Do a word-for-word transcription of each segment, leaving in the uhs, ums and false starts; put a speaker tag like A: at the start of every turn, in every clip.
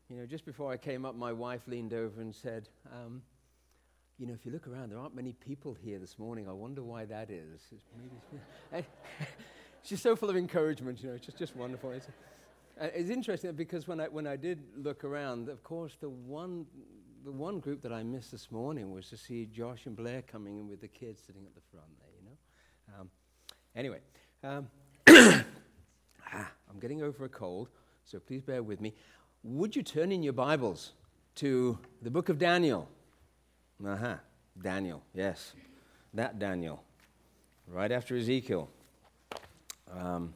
A: You know, just before I came up, my wife leaned over and said, um, you know, if you look around, there aren't many people here this morning. I wonder why that is. It's maybe she's so full of encouragement, you know, it's just, just wonderful. It's, uh, it's interesting because when I when I did look around, of course, the one the one group that I missed this morning was to see Josh and Blair coming in with the kids sitting at the front there, you know. Um, anyway, um, ah, I'm getting over a cold, so please bear with me. Would you turn in your Bibles to the book of Daniel? Uh-huh, Daniel, yes, that Daniel, right after Ezekiel. Um,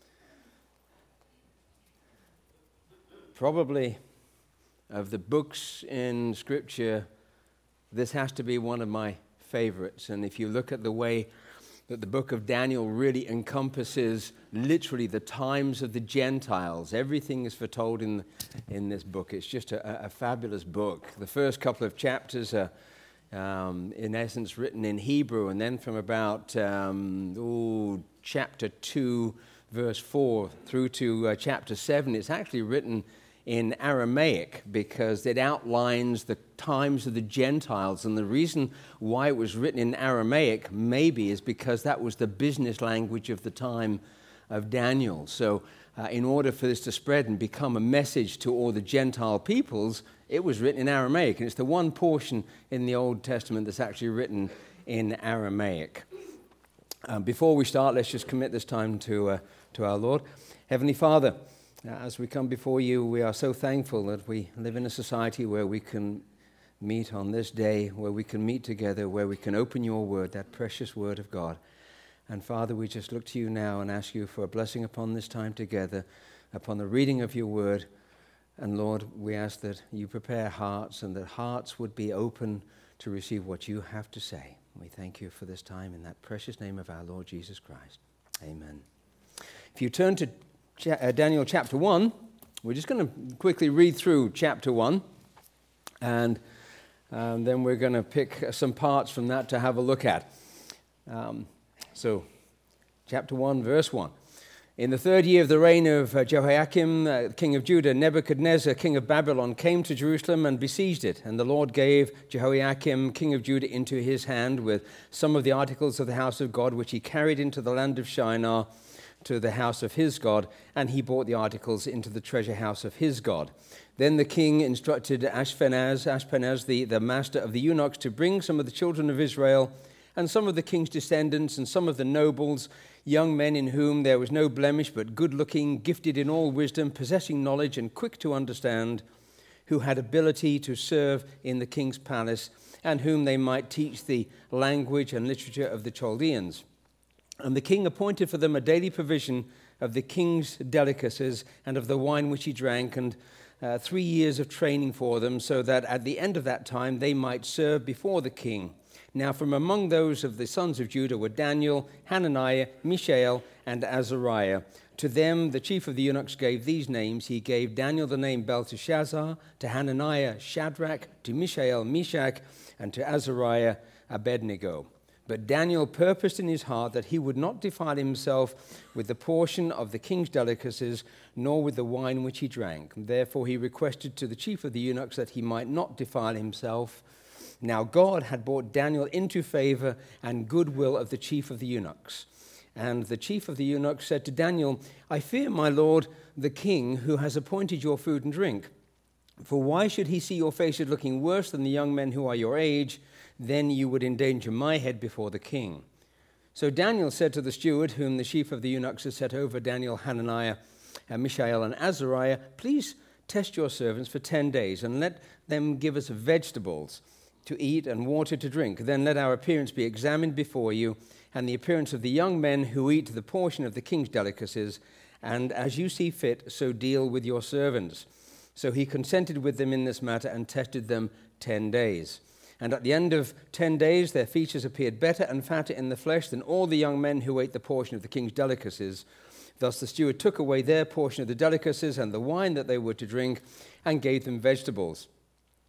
A: probably of the books in Scripture, this has to be one of my favorites. And if you look at the way that the book of Daniel really encompasses literally the times of the Gentiles, everything is foretold in in this book. It's just a, a fabulous book. The first couple of chapters are, um, in essence, written in Hebrew, and then from about um, ooh, chapter two, verse four, through to uh, chapter seven, it's actually written in Aramaic because it outlines the times of the Gentiles. And the reason why it was written in Aramaic maybe is because that was the business language of the time of Daniel. So uh, in order for this to spread and become a message to all the Gentile peoples, it was written in Aramaic. And it's the one portion in the Old Testament that's actually written in Aramaic. Um, before we start, let's just commit this time to uh, to our Lord. Heavenly Father, as we come before you, we are so thankful that we live in a society where we can meet on this day, where we can meet together, where we can open your word, that precious word of God. And Father, we just look to you now and ask you for a blessing upon this time together, upon the reading of your word. And Lord, we ask that you prepare hearts and that hearts would be open to receive what you have to say. We thank you for this time in that precious name of our Lord Jesus Christ. Amen. If you turn to Daniel chapter one, we're just going to quickly read through chapter one, and um, then we're going to pick some parts from that to have a look at. Um, so, chapter one, verse one. In the third year of the reign of uh, Jehoiakim, uh, king of Judah, Nebuchadnezzar, king of Babylon, came to Jerusalem and besieged it. And the Lord gave Jehoiakim, king of Judah, into his hand with some of the articles of the house of God, which he carried into the land of Shinar, to the house of his God, and he brought the articles into the treasure house of his God. Then the king instructed Ashpenaz, Ashpenaz the, the master of the eunuchs, to bring some of the children of Israel, and some of the king's descendants, and some of the nobles, young men in whom there was no blemish, but good-looking, gifted in all wisdom, possessing knowledge, and quick to understand, who had ability to serve in the king's palace, and whom they might teach the language and literature of the Chaldeans. And the king appointed for them a daily provision of the king's delicacies and of the wine which he drank, and uh, three years of training for them, so that at the end of that time they might serve before the king. Now from among those of the sons of Judah were Daniel, Hananiah, Mishael, and Azariah. To them the chief of the eunuchs gave these names. He gave Daniel the name Belteshazzar, to Hananiah Shadrach, to Mishael Meshach, and to Azariah Abednego. But Daniel purposed in his heart that he would not defile himself with the portion of the king's delicacies, nor with the wine which he drank. Therefore he requested to the chief of the eunuchs that he might not defile himself. Now God had brought Daniel into favor and goodwill of the chief of the eunuchs. And the chief of the eunuchs said to Daniel, I fear my lord the king, who has appointed your food and drink. For why should he see your faces looking worse than the young men who are your age? Then you would endanger my head before the king. So Daniel said to the steward, whom the chief of the eunuchs had set over Daniel, Hananiah, and Mishael, and Azariah, please test your servants for ten days, and let them give us vegetables to eat and water to drink. Then let our appearance be examined before you, and the appearance of the young men who eat the portion of the king's delicacies, and as you see fit, so deal with your servants. So he consented with them in this matter and tested them ten days. And at the end of ten days, their features appeared better and fatter in the flesh than all the young men who ate the portion of the king's delicacies. Thus the steward took away their portion of the delicacies and the wine that they were to drink, and gave them vegetables.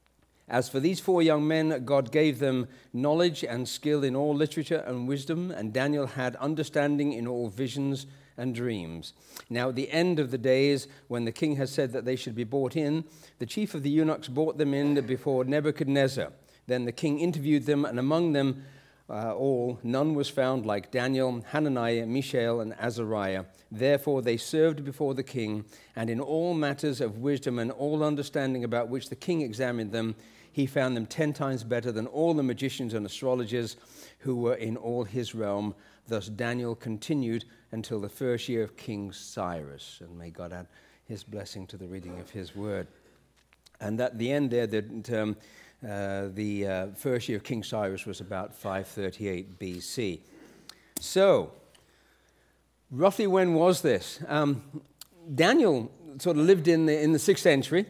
A: As for these four young men, God gave them knowledge and skill in all literature and wisdom, and Daniel had understanding in all visions and dreams. Now at the end of the days, when the king had said that they should be brought in, the chief of the eunuchs brought them in before Nebuchadnezzar. Then the king interviewed them, and among them uh, all, none was found like Daniel, Hananiah, Mishael, and Azariah. Therefore they served before the king, and in all matters of wisdom and all understanding about which the king examined them, he found them ten times better than all the magicians and astrologers who were in all his realm. Thus Daniel continued until the first year of King Cyrus. And may God add his blessing to the reading of his word. And at the end there, the, um, uh, the uh, first year of King Cyrus was about five thirty-eight B C. So, roughly when was this? Um, Daniel sort of lived in the, in the sixth century.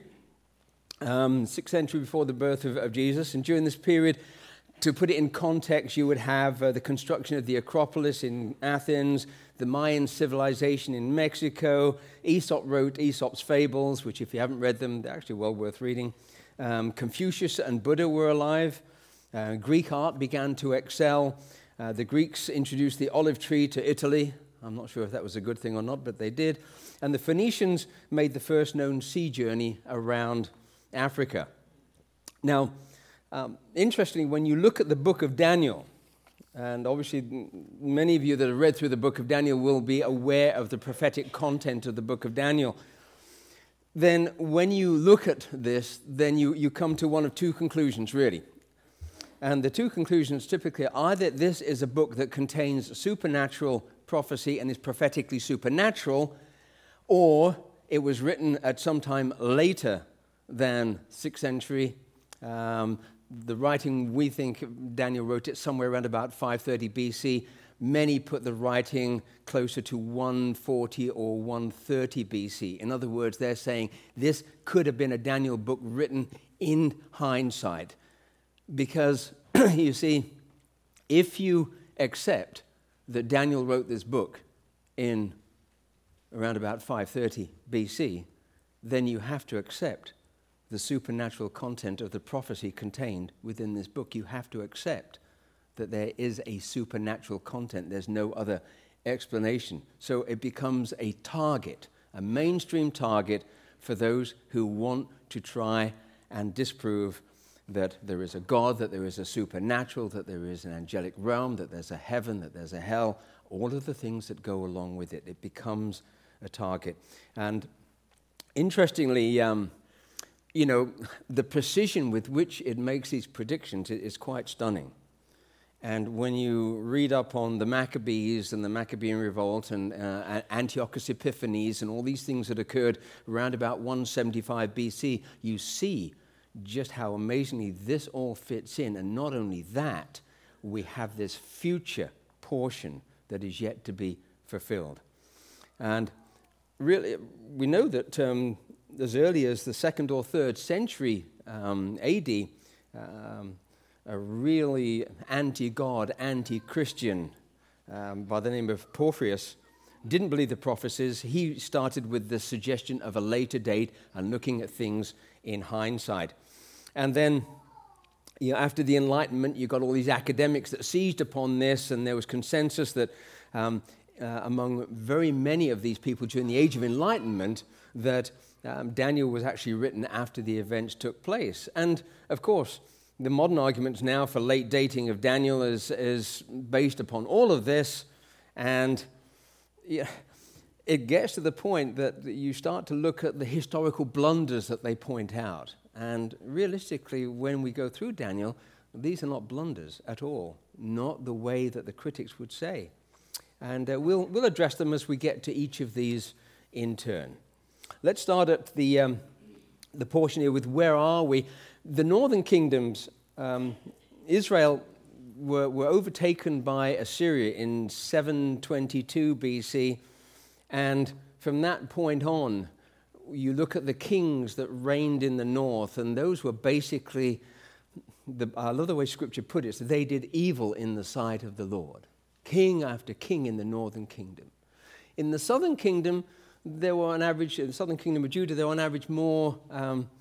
A: Um, sixth century before the birth of, of Jesus, and during this period, to put it in context, you would have uh, the construction of the Acropolis in Athens, the Mayan civilization in Mexico. Aesop wrote Aesop's Fables, which if you haven't read them, they're actually well worth reading. Um, Confucius and Buddha were alive. Uh, Greek art began to excel. Uh, the Greeks introduced the olive tree to Italy. I'm not sure if that was a good thing or not, but they did. And the Phoenicians made the first known sea journey around Africa. Now, um, interestingly, when you look at the book of Daniel, and obviously many of you that have read through the book of Daniel will be aware of the prophetic content of the book of Daniel, then when you look at this, then you, you come to one of two conclusions, really. And the two conclusions typically are either this is a book that contains supernatural prophecy and is prophetically supernatural, or it was written at some time later than sixth century. Um, the writing, we think Daniel wrote it somewhere around about five thirty B C. Many put the writing closer to one forty or one thirty B C. In other words, they're saying this could have been a Daniel book written in hindsight. Because, you see, if you accept that Daniel wrote this book in around about five thirty B C, then you have to accept the supernatural content of the prophecy contained within this book. You have to accept that there is a supernatural content. There's no other explanation. So it becomes a target, a mainstream target for those who want to try and disprove that there is a God, that there is a supernatural, that there is an angelic realm, that there's a heaven, that there's a hell, all of the things that go along with it. It becomes a target. And interestingly, um, you know, the precision with which it makes these predictions is quite stunning. And when you read up on the Maccabees and the Maccabean Revolt and uh, Antiochus Epiphanes and all these things that occurred around about one seventy-five B C, you see just how amazingly this all fits in. And not only that, we have this future portion that is yet to be fulfilled. And really, we know that um, as early as the second or third century um, A D, um, a really anti-God, anti-Christian um, by the name of Porphyrius didn't believe the prophecies. He started with the suggestion of a later date and looking at things in hindsight. And then, you know, after the Enlightenment, you got all these academics that seized upon this, and there was consensus that um, uh, among very many of these people during the Age of Enlightenment that um, Daniel was actually written after the events took place. And, of course, the modern arguments now for late dating of Daniel is, is based upon all of this, and yeah, it gets to the point that you start to look at the historical blunders that they point out. And realistically, when we go through Daniel, these are not blunders at all, not the way that the critics would say. And uh, we'll, we'll address them as we get to each of these in turn. Let's start at the, um, the portion here with where are we? The northern kingdoms, um, Israel, were, were overtaken by Assyria in seven twenty-two B C, and from that point on, you look at the kings that reigned in the north, and those were basically, the, I love the way Scripture put it, so they did evil in the sight of the Lord. King after king in the northern kingdom. In the southern kingdom, there were on average, in the southern kingdom of Judah, there were on average more um,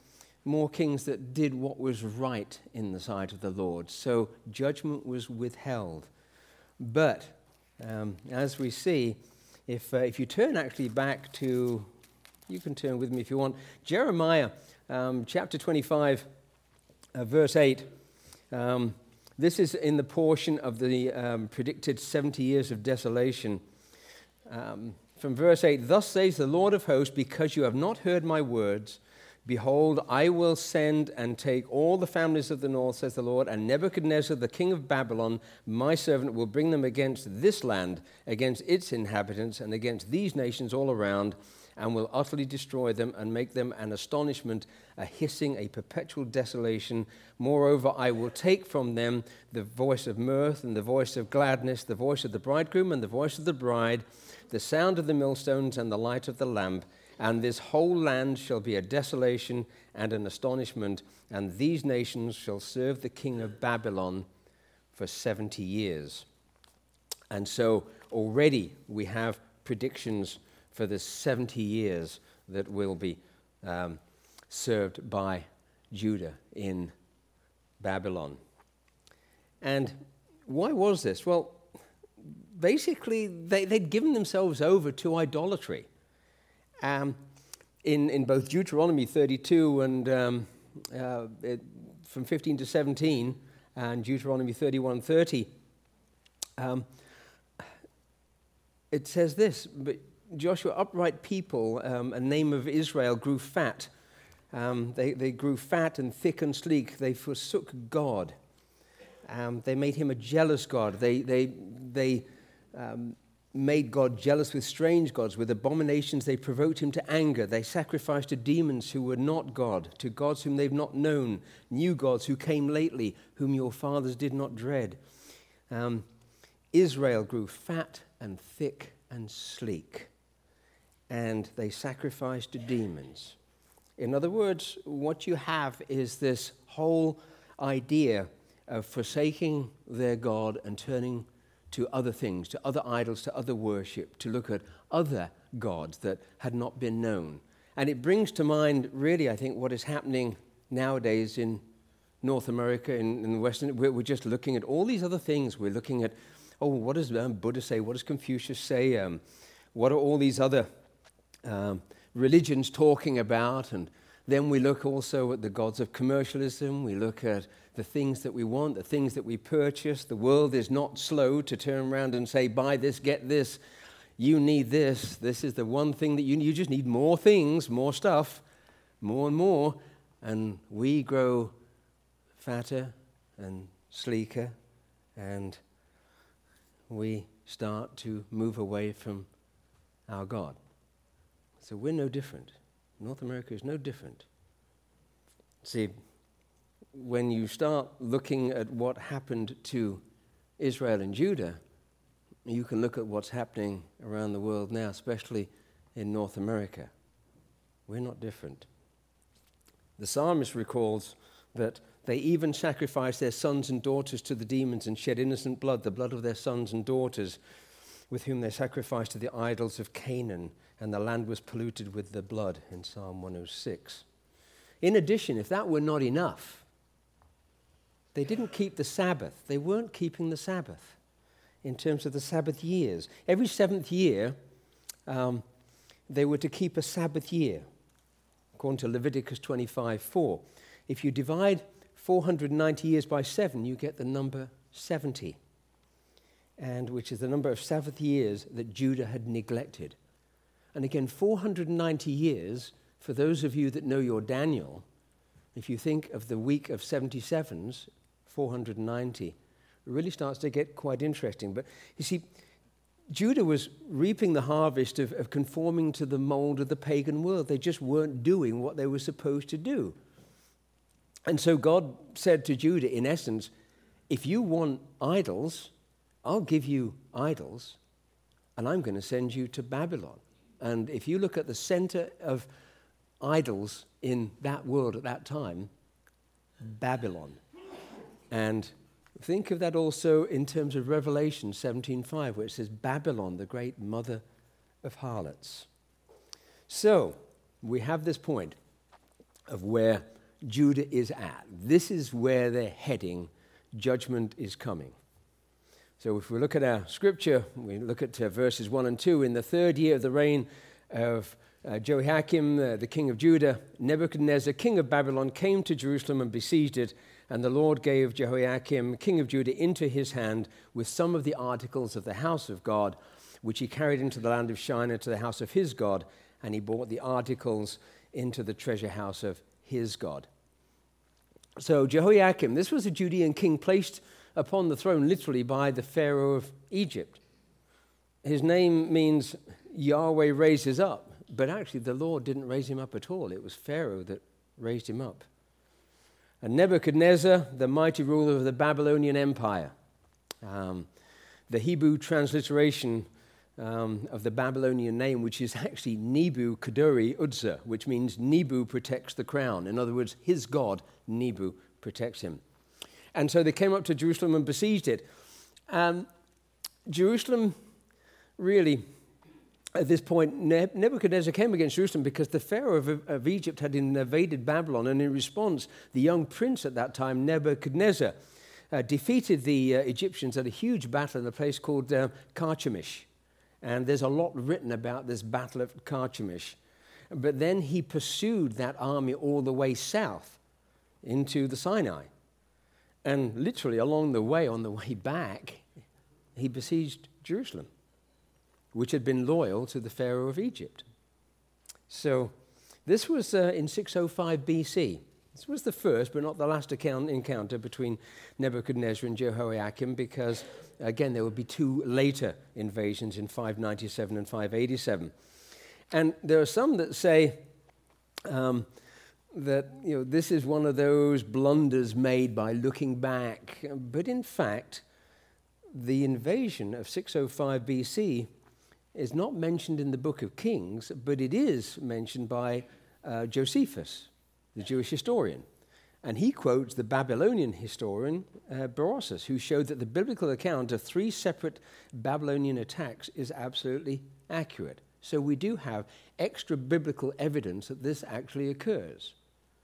A: more kings that did what was right in the sight of the Lord. So judgment was withheld. But um, as we see, if uh, if you turn actually back to, you can turn with me if you want, Jeremiah um, chapter twenty-five, uh, verse eight. Um, this is in the portion of the um, predicted seventy years of desolation. Um, from verse eight, thus says the Lord of hosts, because you have not heard my words, behold, I will send and take all the families of the north, says the Lord, and Nebuchadnezzar, the king of Babylon, my servant, will bring them against this land, against its inhabitants, and against these nations all around, and will utterly destroy them and make them an astonishment, a hissing, a perpetual desolation. Moreover, I will take from them the voice of mirth and the voice of gladness, the voice of the bridegroom and the voice of the bride, the sound of the millstones and the light of the lamp, and this whole land shall be a desolation and an astonishment, and these nations shall serve the king of Babylon for seventy years. And so already we have predictions for the seventy years that will be um, served by Judah in Babylon. And why was this? Well, basically, they, they'd given themselves over to idolatry. Um, in, in both Deuteronomy thirty-two and um, uh, it, from fifteen to seventeen, and Deuteronomy thirty-one thirty, um, it says this, but Joshua, upright people, um, a name of Israel, grew fat. Um, they, they grew fat and thick and sleek. They forsook God. Um, they made him a jealous God. They, they, they um, made God jealous with strange gods. With abominations, they provoked him to anger. They sacrificed to demons who were not God, to gods whom they've not known, new gods who came lately, whom your fathers did not dread. Um, Israel grew fat and thick and sleek, and they sacrificed to demons. In other words, what you have is this whole idea of forsaking their God and turning to other things, to other idols, to other worship, to look at other gods that had not been known. And it brings to mind, really, I think, what is happening nowadays in North America, in, in the Western. We're, we're just looking at all these other things. We're looking at, oh, what does um, Buddha say? What does Confucius say? Um, what are all these other um, religions talking about? And then we look also at the gods of commercialism. We look at the things that we want, the things that we purchase. The world is not slow to turn around and say, buy this, get this. You need this. This is the one thing that you need. You just need more things, more stuff, more and more. And we grow fatter and sleeker, and we start to move away from our God. So we're no different. North America is no different. See, when you start looking at what happened to Israel and Judah, you can look at what's happening around the world now, especially in North America. We're not different. The psalmist recalls that they even sacrificed their sons and daughters to the demons and shed innocent blood, the blood of their sons and daughters, with whom they sacrificed to the idols of Canaan, and the land was polluted with the blood, in Psalm one oh six. In addition, if that were not enough, they didn't keep the Sabbath. They weren't keeping the Sabbath in terms of the Sabbath years. Every seventh year, um, they were to keep a Sabbath year, according to Leviticus twenty-five four. If you divide four hundred ninety years by seven, you get the number seventy, and which is the number of Sabbath years that Judah had neglected. And again, four hundred ninety years, for those of you that know your Daniel, if you think of the week of seventy-sevens, four hundred ninety, it really starts to get quite interesting. But you see, Judah was reaping the harvest of, of conforming to the mold of the pagan world. They just weren't doing what they were supposed to do. And so God said to Judah, in essence, if you want idols, I'll give you idols, and I'm going to send you to Babylon. And if you look at the center of idols in that world at that time, Babylon. And think of that also in terms of Revelation seventeen five, where it says Babylon, the great mother of harlots. So we have this point of where Judah is at. This is where they're heading. Judgment is coming. So if we look at our scripture, we look at uh, verses one and two. In the third year of the reign of uh, Jehoiakim, uh, the king of Judah, Nebuchadnezzar, king of Babylon, came to Jerusalem and besieged it. And the Lord gave Jehoiakim, king of Judah, into his hand with some of the articles of the house of God, which he carried into the land of Shinar to the house of his God. And he brought the articles into the treasure house of his God. So Jehoiakim, this was a Judean king placed upon the throne literally by the Pharaoh of Egypt. His name means Yahweh raises up, but actually the Lord didn't raise him up at all. It was Pharaoh that raised him up. And Nebuchadnezzar, the mighty ruler of the Babylonian Empire. Um, the Hebrew transliteration um, of the Babylonian name, which is actually Nebu Kaduri Udza, which means Nebu protects the crown. In other words, his god, Nebu, protects him. And so they came up to Jerusalem and besieged it. Um, Jerusalem, really, at this point, Nebuchadnezzar came against Jerusalem because the Pharaoh of, of Egypt had invaded Babylon, and in response, the young prince at that time, Nebuchadnezzar, uh, defeated the uh, Egyptians at a huge battle in a place called uh, Carchemish. And there's a lot written about this battle of Carchemish. But then he pursued that army all the way south into the Sinai. And literally along the way, on the way back, he besieged Jerusalem, which had been loyal to the Pharaoh of Egypt. So this was uh, in six oh five B C. This was the first, but not the last account, encounter between Nebuchadnezzar and Jehoiakim, because, again, there would be two later invasions in five ninety-seven and five eighty-seven. And there are some that say um, that, you know, this is one of those blunders made by looking back. But in fact, the invasion of six oh five B C is not mentioned in the book of Kings, but it is mentioned by uh, Josephus, the Jewish historian. And he quotes the Babylonian historian uh, Berosus, who showed that the biblical account of three separate Babylonian attacks is absolutely accurate. So we do have extra biblical evidence that this actually occurs.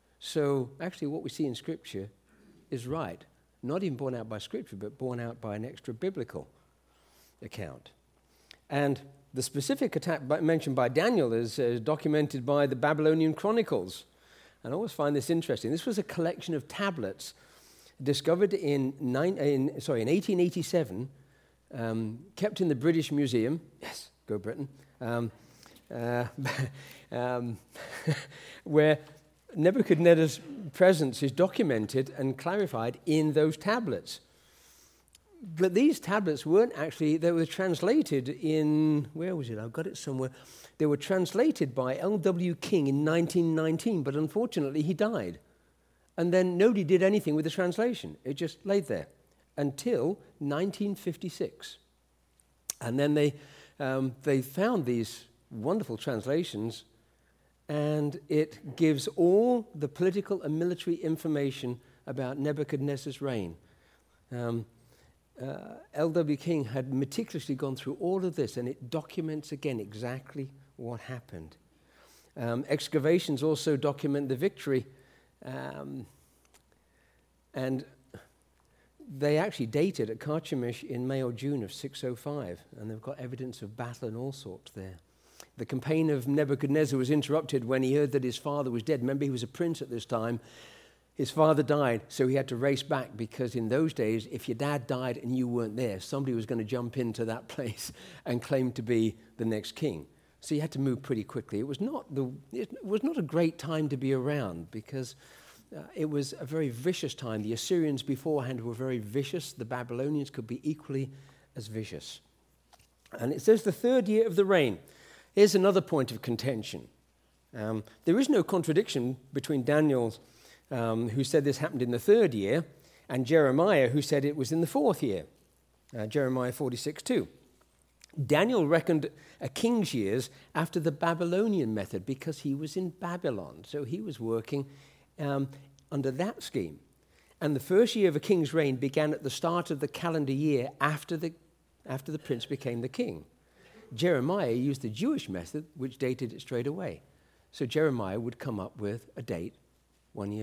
A: So actually what we see in Scripture is right. Not even borne out by Scripture, but borne out by an extra biblical account. And the specific attack by, mentioned by Daniel is uh, documented by the Babylonian Chronicles. And I always find this interesting. This was a collection of tablets discovered in, nine, in, sorry, in eighteen eighty-seven, um, kept in the British Museum. Yes, go Britain. Um, uh, um, where Nebuchadnezzar's presence is documented and clarified in those tablets. But these tablets weren't actually, they were translated in, where was it? I've got it somewhere. They were translated by L W King in nineteen nineteen, but unfortunately he died. And then nobody did anything with the translation. It just laid there until nineteen fifty-six. And then they, um, they found these wonderful translations, and it gives all the political and military information about Nebuchadnezzar's reign. Um, uh, L W King had meticulously gone through all of this, and it documents again exactly what happened. Um, excavations also document the victory, um, and they actually dated at Carchemish in May or June of six oh five, and they've got evidence of battle and all sorts there. The campaign of Nebuchadnezzar was interrupted when he heard that his father was dead. Remember, he was a prince at this time. His father died, so he had to race back, because in those days, if your dad died and you weren't there, somebody was going to jump into that place and claim to be the next king. So you had to move pretty quickly. It was not the it was not a great time to be around, because uh, it was a very vicious time. The Assyrians beforehand were very vicious. The Babylonians could be equally as vicious. And it says the third year of the reign. Here's another point of contention. Um, there is no contradiction between Daniel, um, who said this happened in the third year, and Jeremiah, who said it was in the fourth year. Uh, Jeremiah forty-six two. Daniel reckoned a king's years after the Babylonian method, because he was in Babylon. So he was working um, under that scheme. And the first year of a king's reign began at the start of the calendar year after the, after the prince became the king. Jeremiah used the Jewish method, which dated it straight away. So Jeremiah would come up with a date one year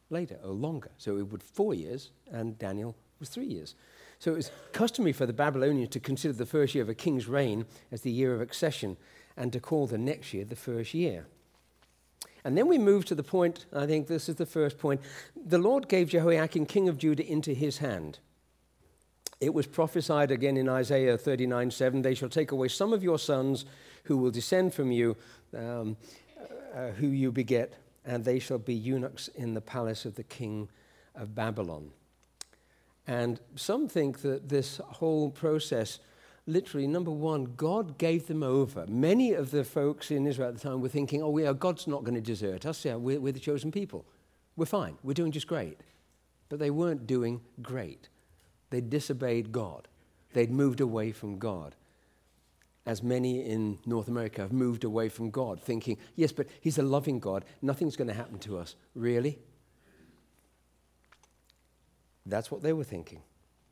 A: later, or longer. So it would four years, and Daniel was three years. So it was customary for the Babylonians to consider the first year of a king's reign as the year of accession, and to call the next year the first year. And then we move to the point, I think this is the first point, the Lord gave Jehoiakim, king of Judah, into his hand. It was prophesied again in Isaiah thirty-nine seven, they shall take away some of your sons who will descend from you, um, uh, who you beget, and they shall be eunuchs in the palace of the king of Babylon. And some think that this whole process, literally, number one, God gave them over. Many of the folks in Israel at the time were thinking, oh, yeah, God's not going to desert us. Yeah, we're, we're the chosen people. We're fine. We're doing just great. But they weren't doing great. They disobeyed God. They'd moved away from God. As many in North America have moved away from God, thinking, yes, but he's a loving God. Nothing's going to happen to us. Really? That's what they were thinking.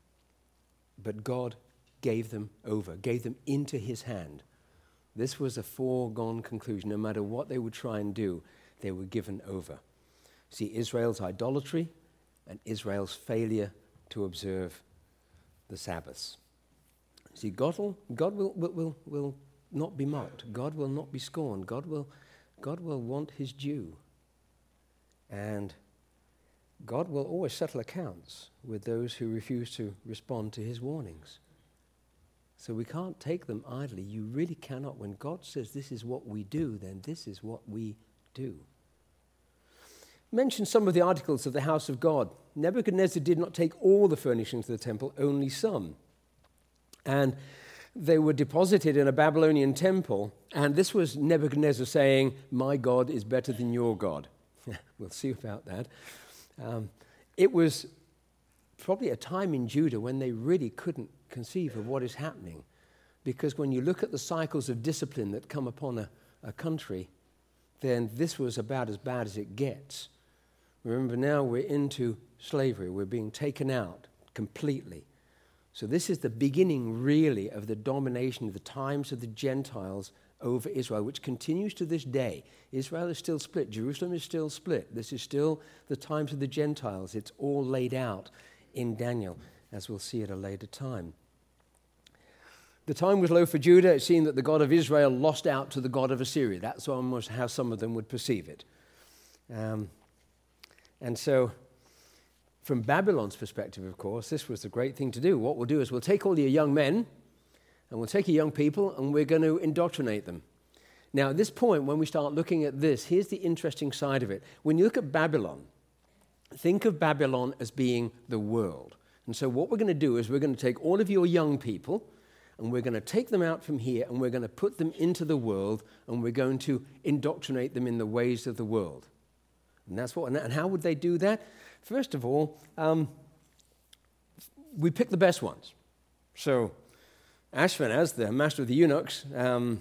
A: But God gave them over, gave them into his hand. This was a foregone conclusion. No matter what they would try and do, they were given over. See, Israel's idolatry and Israel's failure to observe the Sabbaths. See, God will, God will, will, will, will not be mocked. God will not be scorned. God will, God will want his due. And God will always settle accounts with those who refuse to respond to his warnings. So we can't take them idly. You really cannot. When God says this is what we do, then this is what we do. Mention some of the articles of the house of God. Nebuchadnezzar did not take all the furnishings of the temple, only some. And they were deposited in a Babylonian temple. And this was Nebuchadnezzar saying, my God is better than your God. We'll see about that. Um, it was probably a time in Judah when they really couldn't conceive of what is happening. Because when you look at the cycles of discipline that come upon a, a country, then this was about as bad as it gets. Remember, now we're into slavery. We're being taken out completely. So this is the beginning, really, of the domination of the times of the Gentiles over Israel, which continues to this day. Israel is still split. Jerusalem is still split. This is still the times of the Gentiles. It's all laid out in Daniel, as we'll see at a later time. The time was low for Judah. It seemed that the God of Israel lost out to the God of Assyria. That's almost how some of them would perceive it. Um, and so, from Babylon's perspective, of course, this was the great thing to do. What we'll do is we'll take all your young men, and we'll take your young people, and we're going to indoctrinate them. Now, at this point, when we start looking at this, here's the interesting side of it. When you look at Babylon, think of Babylon as being the world. And so what we're going to do is we're going to take all of your young people, and we're going to take them out from here, and we're going to put them into the world, and we're going to indoctrinate them in the ways of the world. And that's what. And how would they do that? First of all, um, we pick the best ones. So Ashpenaz, the master of the eunuchs, um,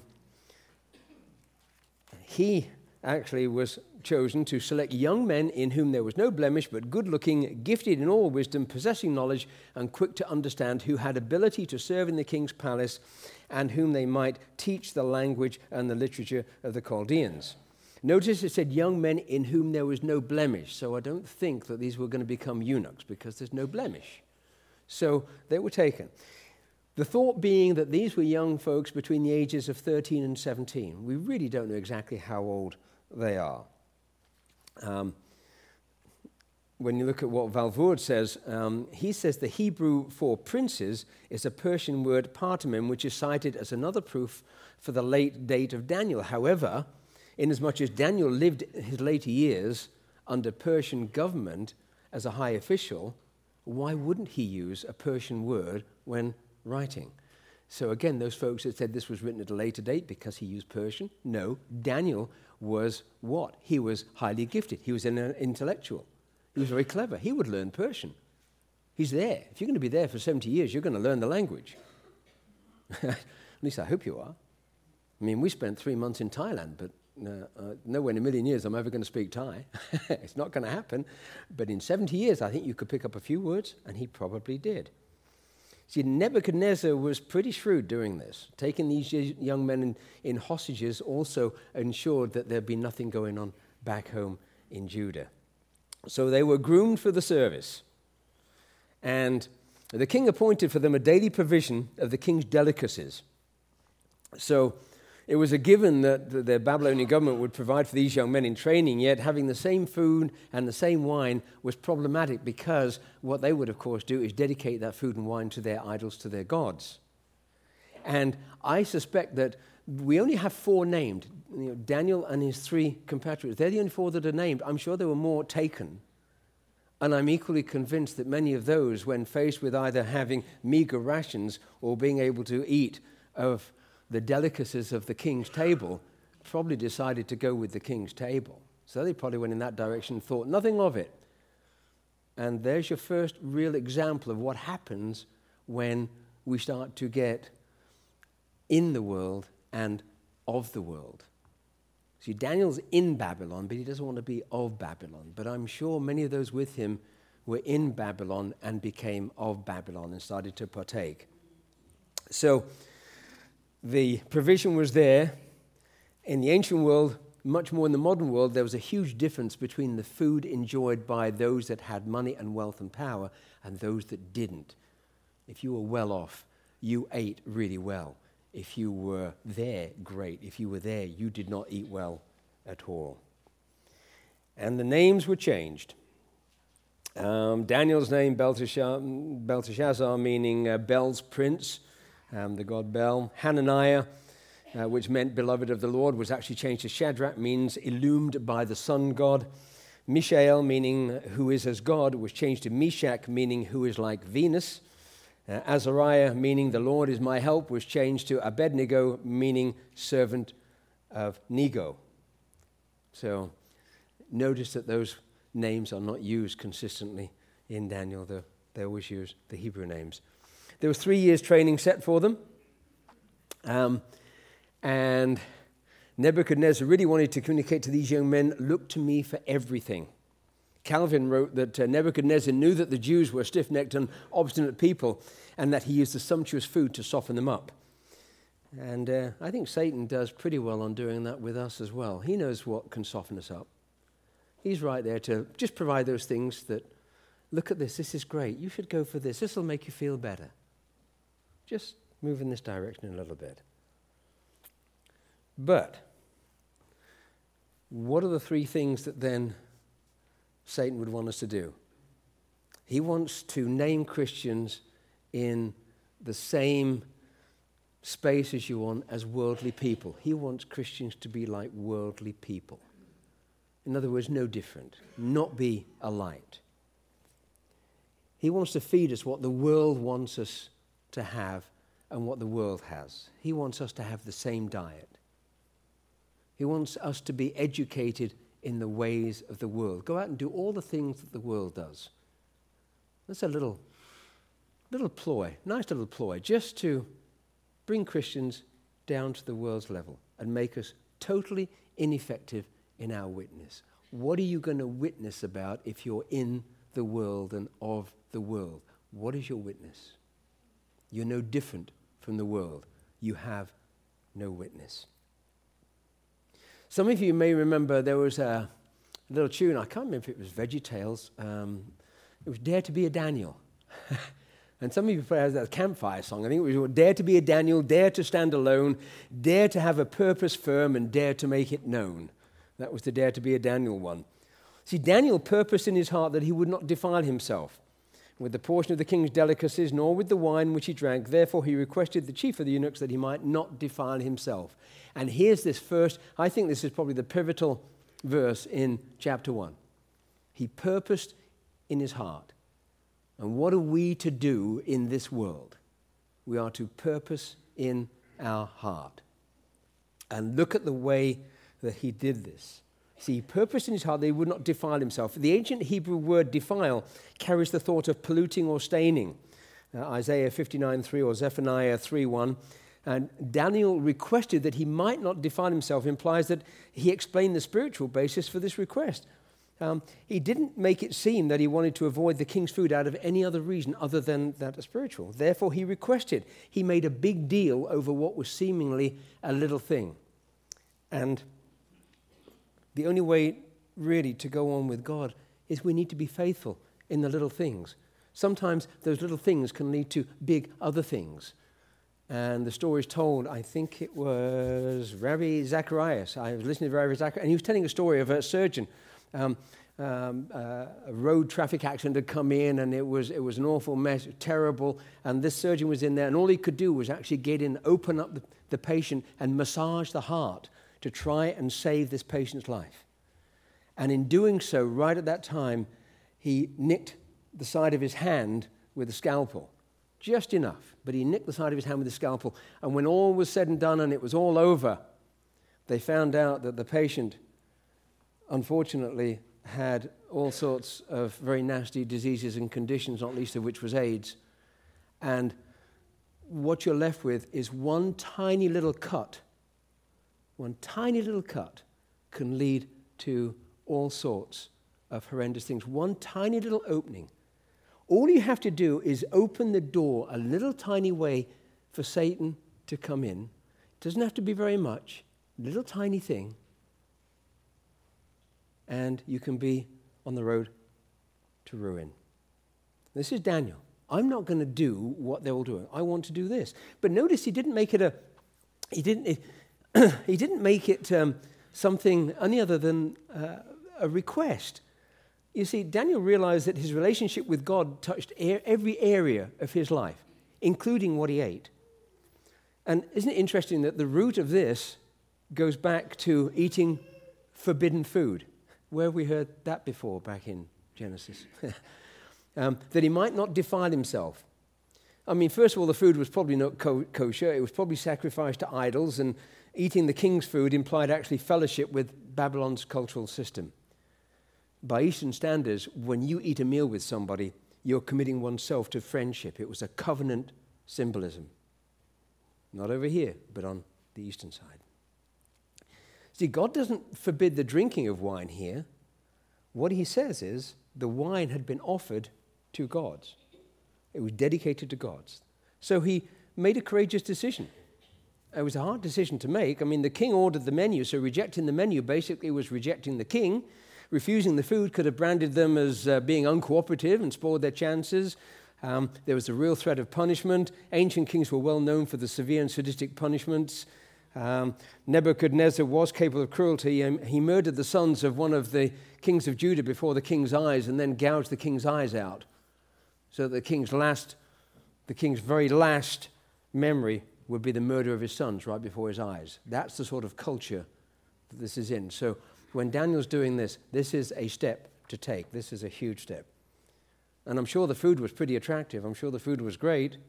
A: he actually was chosen to select young men in whom there was no blemish, but good-looking, gifted in all wisdom, possessing knowledge, and quick to understand, who had ability to serve in the king's palace, and whom they might teach the language and the literature of the Chaldeans. Notice it said young men in whom there was no blemish. So I don't think that these were going to become eunuchs because there's no blemish. So they were taken. The thought being that these were young folks between the ages of thirteen and seventeen. We really don't know exactly how old they are. Um, when you look at what Valvoord says, um, he says the Hebrew for princes is a Persian word partamim, which is cited as another proof for the late date of Daniel. However, inasmuch as Daniel lived his later years under Persian government as a high official, why wouldn't he use a Persian word when writing? So again, those folks that said this was written at a later date because he used Persian, no, Daniel was what? He was highly gifted. He was an intellectual. He was very clever. He would learn Persian. He's there. If you're going to be there for seventy years, you're going to learn the language. At least I hope you are. I mean, we spent three months in Thailand, but No, uh, nowhere in a million years I'm ever going to speak Thai. It's not going to happen. But in seventy years, I think you could pick up a few words, and he probably did. See, Nebuchadnezzar was pretty shrewd doing this. Taking these young men in, in hostages also ensured that there'd be nothing going on back home in Judah. So they were groomed for the service. And the king appointed for them a daily provision of the king's delicacies. So it was a given that the Babylonian government would provide for these young men in training, yet having the same food and the same wine was problematic because what they would, of course, do is dedicate that food and wine to their idols, to their gods. And I suspect that we only have four named, you know, Daniel and his three compatriots. They're the only four that are named. I'm sure there were more taken. And I'm equally convinced that many of those, when faced with either having meager rations or being able to eat of the delicacies of the king's table, probably decided to go with the king's table. So they probably went in that direction and thought nothing of it. And there's your first real example of what happens when we start to get in the world and of the world. See, Daniel's in Babylon, but he doesn't want to be of Babylon. But I'm sure many of those with him were in Babylon and became of Babylon and started to partake. So the provision was there. In the ancient world, much more in the modern world, there was a huge difference between the food enjoyed by those that had money and wealth and power and those that didn't. If you were well off, you ate really well. If you were there, great. If you were there, you did not eat well at all. And the names were changed. Um, Daniel's name, Belteshazzar, Belteshazzar meaning uh, Bel's prince, um, the god Bel. Hananiah, uh, which meant beloved of the Lord, was actually changed to Shadrach, means illumined by the sun god. Mishael, meaning who is as God, was changed to Meshach, meaning who is like Venus. Uh, Azariah, meaning the Lord is my help, was changed to Abednego, meaning servant of Nego. So notice that those names are not used consistently in Daniel. They're, they always use the Hebrew names. There was three years training set for them. Um, and Nebuchadnezzar really wanted to communicate to these young men, look to me for everything. Calvin wrote that uh, Nebuchadnezzar knew that the Jews were stiff-necked and obstinate people and that he used the sumptuous food to soften them up. And uh, I think Satan does pretty well on doing that with us as well. He knows what can soften us up. He's right there to just provide those things that, look at this, this is great. You should go for this. This will make you feel better. Just move in this direction a little bit. But what are the three things that then Satan would want us to do? He wants to name Christians in the same space as you want as worldly people. He wants Christians to be like worldly people. In other words, no different, not be a light. He wants to feed us what the world wants us to have and what the world has. He wants us to have the same diet. He wants us to be educated in the ways of the world. Go out and do all the things that the world does. That's a little, little ploy, nice little ploy, just to bring Christians down to the world's level and make us totally ineffective in our witness. What are you going to witness about if you're in the world and of the world? What is your witness? You're no different from the world. You have no witness. Some of you may remember there was a little tune, I can't remember if it was VeggieTales, um, it was Dare to be a Daniel. And some of you probably have that campfire song. I think it was Dare to be a Daniel, dare to stand alone, dare to have a purpose firm, and dare to make it known. That was the Dare to be a Daniel one. See, Daniel purposed in his heart that he would not defile himself with the portion of the king's delicacies, nor with the wine which he drank. Therefore he requested the chief of the eunuchs that he might not defile himself. And here's this first, I think this is probably the pivotal verse in chapter one. He purposed in his heart. And what are we to do in this world? We are to purpose in our heart. And look at the way that he did this. See, he purposed in his heart that he would not defile himself. The ancient Hebrew word defile carries the thought of polluting or staining. Uh, Isaiah fifty-nine three or Zephaniah three one. And Daniel requested that he might not defile himself implies that he explained the spiritual basis for this request. Um, he didn't make it seem that he wanted to avoid the king's food out of any other reason other than that spiritual. Therefore, he requested. He made a big deal over what was seemingly a little thing. And the only way really to go on with God is we need to be faithful in the little things. Sometimes those little things can lead to big other things. And the story is told, I think it was Rabbi Zacharias. I was listening to Rabbi Zacharias, and he was telling a story of a surgeon. Um, um, uh, a road traffic accident had come in, and it was it was an awful mess, terrible. And this surgeon was in there, and all he could do was actually get in, open up the, the patient, and massage the heart to try and save this patient's life. And in doing so, right at that time, he nicked the side of his hand with a scalpel. Just enough, but he nicked the side of his hand with a scalpel. And when all was said and done and it was all over, they found out that the patient, unfortunately, had all sorts of very nasty diseases and conditions, not least of which was AIDS. And what you're left with is one tiny little cut. One tiny little cut can lead to all sorts of horrendous things. One tiny little opening. All you have to do is open the door a little tiny way for Satan to come in. It doesn't have to be very much, a little tiny thing, and you can be on the road to ruin. This is Daniel. I'm not going to do what they're all doing. I want to do this. But notice he didn't make it a, he didn't, it, he didn't make it um, something any other than uh, a request. You see, Daniel realized that his relationship with God touched every area of his life, including what he ate. And isn't it interesting that the root of this goes back to eating forbidden food? Where have we heard that before back in Genesis? um, that he might not defile himself. I mean, first of all, the food was probably not co- kosher. It was probably sacrificed to idols, and eating the king's food implied actually fellowship with Babylon's cultural system. By Eastern standards, when you eat a meal with somebody, you're committing oneself to friendship. It was a covenant symbolism. Not over here, but on the Eastern side. See, God doesn't forbid the drinking of wine here. What he says is the wine had been offered to gods. It was dedicated to gods. So he made a courageous decision. It was a hard decision to make. I mean, the king ordered the menu, so rejecting the menu basically was rejecting the king. Refusing the food could have branded them as uh, being uncooperative and spoiled their chances. Um, there was a real threat of punishment. Ancient kings were well known for the severe and sadistic punishments. Um, Nebuchadnezzar was capable of cruelty. Um, he murdered the sons of one of the kings of Judah before the king's eyes and then gouged the king's eyes out. So that the king's last, the king's very last memory would be the murder of his sons right before his eyes. That's the sort of culture that this is in. So when Daniel's doing this, this is a step to take. This is a huge step. And I'm sure the food was pretty attractive. I'm sure the food was great.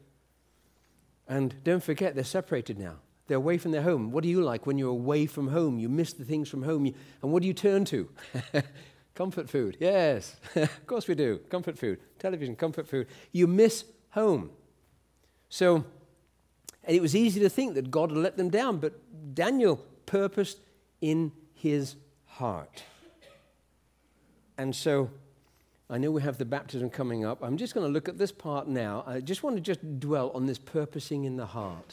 A: And don't forget, they're separated now. They're away from their home. What do you like when you're away from home? You miss the things from home. You, and what do you turn to? Comfort food. Yes, of course we do. Comfort food. Television, comfort food. You miss home. So, and it was easy to think that God would let them down, but Daniel purposed in his heart. And so, I know we have the baptism coming up. I'm just going to look at this part now. I just want to just dwell on this purposing in the heart.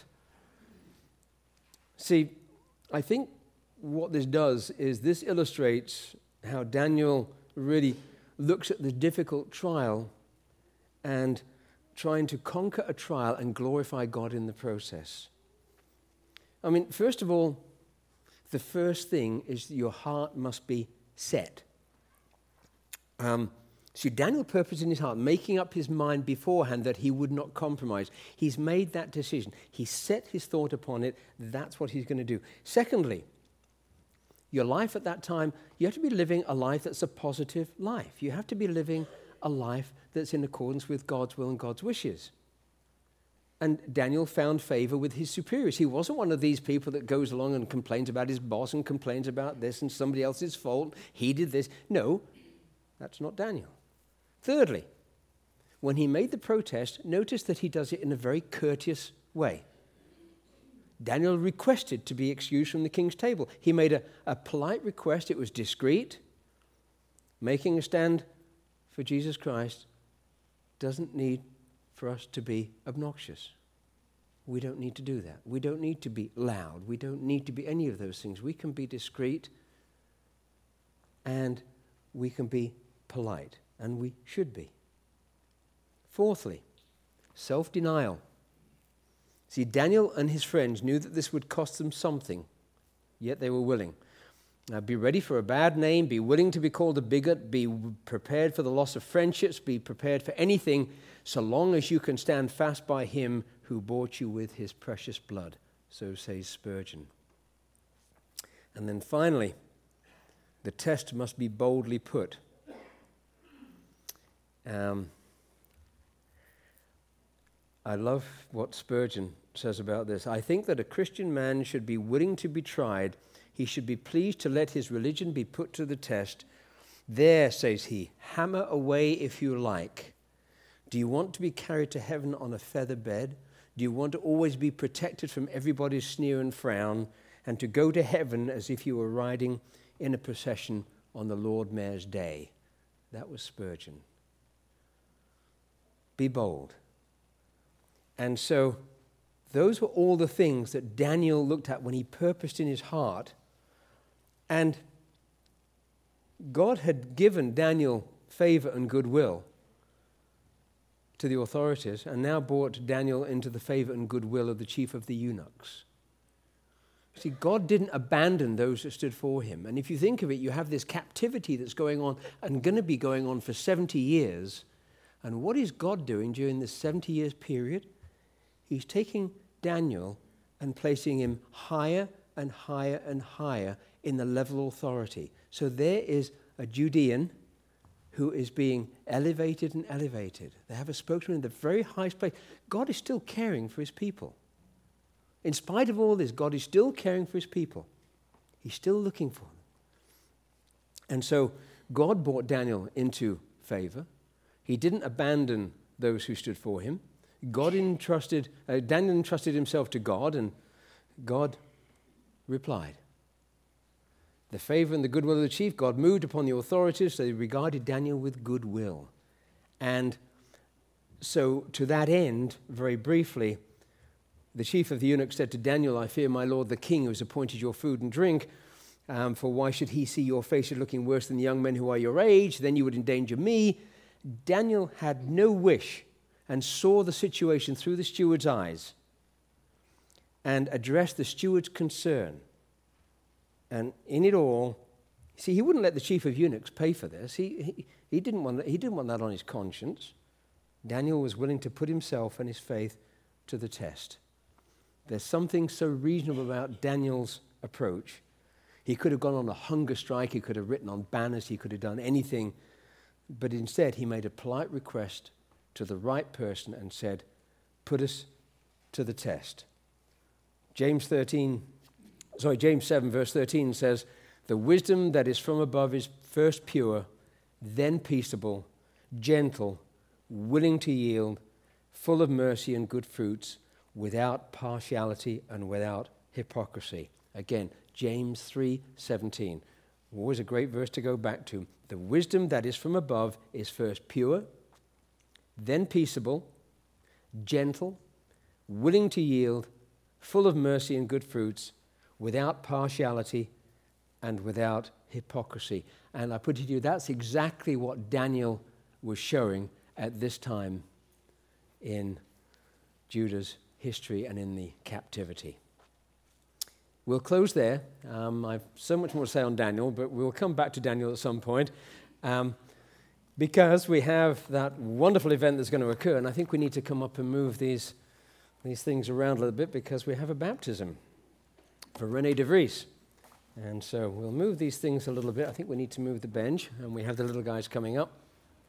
A: See, I think what this does is this illustrates how Daniel really looks at the difficult trial and trying to conquer a trial and glorify God in the process. I mean, first of all, the first thing is that your heart must be set. Um, see, Daniel purposed in his heart, making up his mind beforehand that he would not compromise. He's made that decision. He set his thought upon it. That's what he's going to do. Secondly, your life at that time, you have to be living a life that's a positive life. You have to be living a life that's in accordance with God's will and God's wishes. And Daniel found favor with his superiors. He wasn't one of these people that goes along and complains about his boss and complains about this and somebody else's fault. He did this. No, that's not Daniel. Thirdly, when he made the protest, notice that he does it in a very courteous way. Daniel requested to be excused from the king's table. He made a, a polite request. It was discreet. Making a stand for Jesus Christ doesn't need for us to be obnoxious. We don't need to do that. We don't need to be loud. We don't need to be any of those things. We can be discreet and we can be polite, and we should be. Fourthly, self-denial. See, Daniel and his friends knew that this would cost them something, yet they were willing. Now, be ready for a bad name, be willing to be called a bigot, be prepared for the loss of friendships, be prepared for anything, so long as you can stand fast by him who bought you with his precious blood. So says Spurgeon. And then finally, the test must be boldly put. Um, I love what Spurgeon says about this. I think that a Christian man should be willing to be tried. He should be pleased to let his religion be put to the test. There, says he, hammer away if you like. Do you want to be carried to heaven on a feather bed? Do you want to always be protected from everybody's sneer and frown, and to go to heaven as if you were riding in a procession on the Lord Mayor's day? That was Spurgeon. Be bold. And so those were all the things that Daniel looked at when he purposed in his heart. And God had given Daniel favor and goodwill to the authorities, and now brought Daniel into the favor and goodwill of the chief of the eunuchs. See, God didn't abandon those that stood for him. And if you think of it, you have this captivity that's going on and going to be going on for seventy years. And what is God doing during this seventy years period? He's taking Daniel and placing him higher and higher and higher in the level of authority. So there is a Judean who is being elevated and elevated. They have a spokesman in the very highest place. God is still caring for his people. In spite of all this, God is still caring for his people. He's still looking for them. And so God brought Daniel into favor. He didn't abandon those who stood for him. God entrusted, uh, Daniel entrusted himself to God, and God replied. The favor and the goodwill of the chief, God moved upon the authorities, so they regarded Daniel with goodwill. And so to that end, very briefly, the chief of the eunuchs said to Daniel, I fear my lord the king who has appointed your food and drink, um, for why should he see your faces looking worse than the young men who are your age? Then you would endanger me. Daniel had no wish and saw the situation through the steward's eyes and addressed the steward's concern. And in it all, see, he wouldn't let the chief of eunuchs pay for this. He, he, he, didn't want, he didn't want that on his conscience. Daniel was willing to put himself and his faith to the test. There's something so reasonable about Daniel's approach. He could have gone on a hunger strike. He could have written on banners. He could have done anything. But instead, he made a polite request to the right person and said, put us to the test. James thirteen, sorry, James seven verse thirteen says, the wisdom that is from above is first pure, then peaceable, gentle, willing to yield, full of mercy and good fruits, without partiality and without hypocrisy. Again, James three seventeen. Always a great verse to go back to. The wisdom that is from above is first pure, then peaceable, gentle, willing to yield, full of mercy and good fruits, without partiality and without hypocrisy. And I put it to you, that's exactly what Daniel was showing at this time in Judah's history and in the captivity. We'll close there. Um, I've so much more to say on Daniel, but we'll come back to Daniel at some point. Um, because we have that wonderful event that's going to occur, and I think we need to come up and move these, these things around a little bit because we have a baptism for René de Vries. And so we'll move these things a little bit. I think we need to move the bench, and we have the little guys coming up.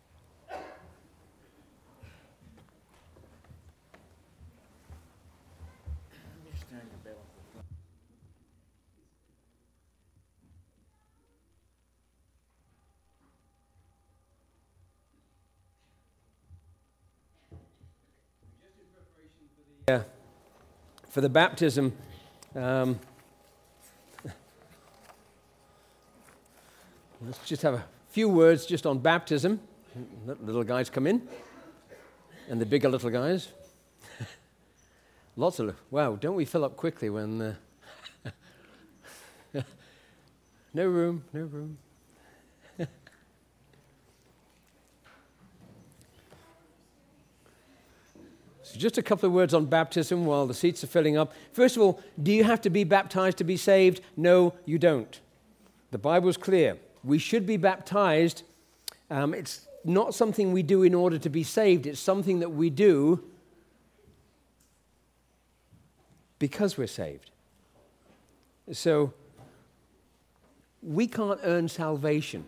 A: Yeah, for the baptism, um, let's just have a few words just on baptism. Let little guys come in, and the bigger little guys. Lots of, wow, don't we fill up quickly when, uh, no room, no room. So just a couple of words on baptism while the seats are filling up. First of all, do you have to be baptized to be saved? No, you don't. The Bible's clear. We should be baptized. Um, it's not something we do in order to be saved. It's something that we do because we're saved. So we can't earn salvation.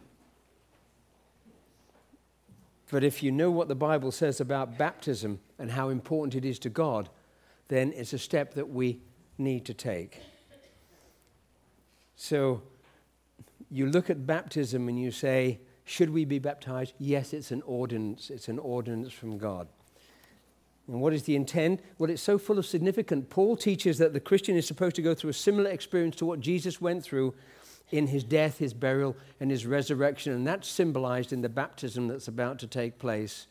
A: But if you know what the Bible says about baptism and how important it is to God, then it's a step that we need to take. So you look at baptism and you say, should we be baptized? Yes, it's an ordinance. It's an ordinance from God. And what is the intent? Well, it's so full of significance. Paul teaches that the Christian is supposed to go through a similar experience to what Jesus went through in his death, his burial, and his resurrection. And that's symbolized in the baptism that's about to take place.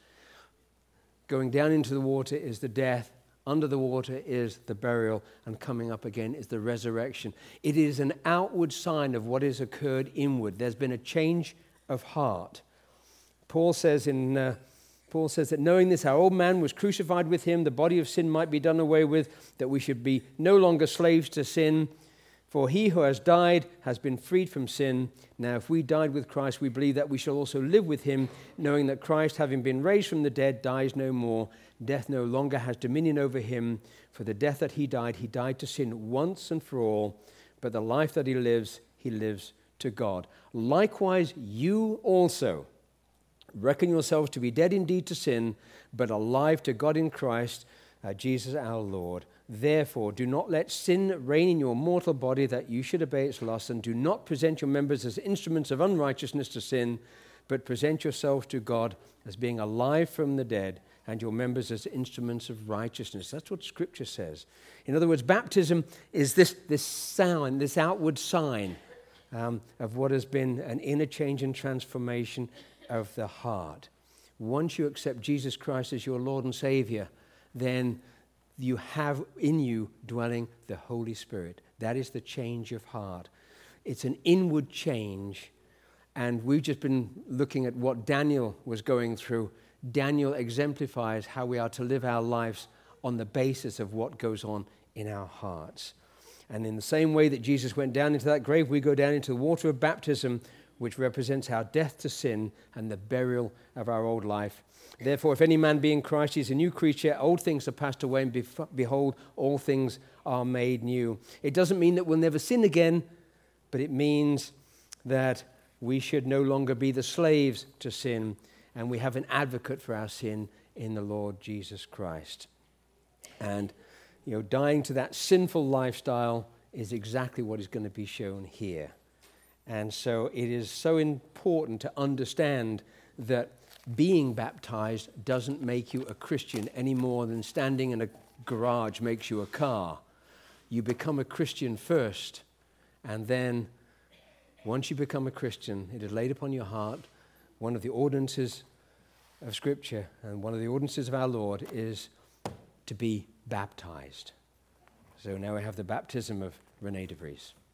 A: Going down into the water is the death. Under the water is the burial. And coming up again is the resurrection. It is an outward sign of what has occurred inward. There's been a change of heart. Paul says in... Uh, Paul says that knowing this, our old man was crucified with him, the body of sin might be done away with, that we should be no longer slaves to sin. For he who has died has been freed from sin. Now, if we died with Christ, we believe that we shall also live with him, knowing that Christ, having been raised from the dead, dies no more. Death no longer has dominion over him. For the death that he died, he died to sin once and for all. But the life that he lives, he lives to God. Likewise, you also reckon yourselves to be dead indeed to sin, but alive to God in Christ, uh, Jesus our Lord. Therefore, do not let sin reign in your mortal body, that you should obey its lusts, and do not present your members as instruments of unrighteousness to sin, but present yourselves to God as being alive from the dead, and your members as instruments of righteousness. That's what Scripture says. In other words, baptism is this, this sign, this outward sign um, of what has been an inner change and transformation of the heart. Once you accept Jesus Christ as your Lord and Savior, then you have in you dwelling the Holy Spirit. That is the change of heart. It's an inward change, and we've just been looking at what Daniel was going through. Daniel exemplifies how we are to live our lives on the basis of what goes on in our hearts. And in the same way that Jesus went down into that grave, we go down into the water of baptism, which represents our death to sin and the burial of our old life. Therefore, if any man be in Christ, he is a new creature. Old things are passed away, and bef- behold, all things are made new. It doesn't mean that we'll never sin again, but it means that we should no longer be the slaves to sin, and we have an advocate for our sin in the Lord Jesus Christ. And, you know, dying to that sinful lifestyle is exactly what is going to be shown here. And so it is so important to understand that being baptized doesn't make you a Christian any more than standing in a garage makes you a car. You become a Christian first, and then once you become a Christian, it is laid upon your heart. One of the ordinances of Scripture and one of the ordinances of our Lord is to be baptized. So now we have the baptism of Renee DeVries.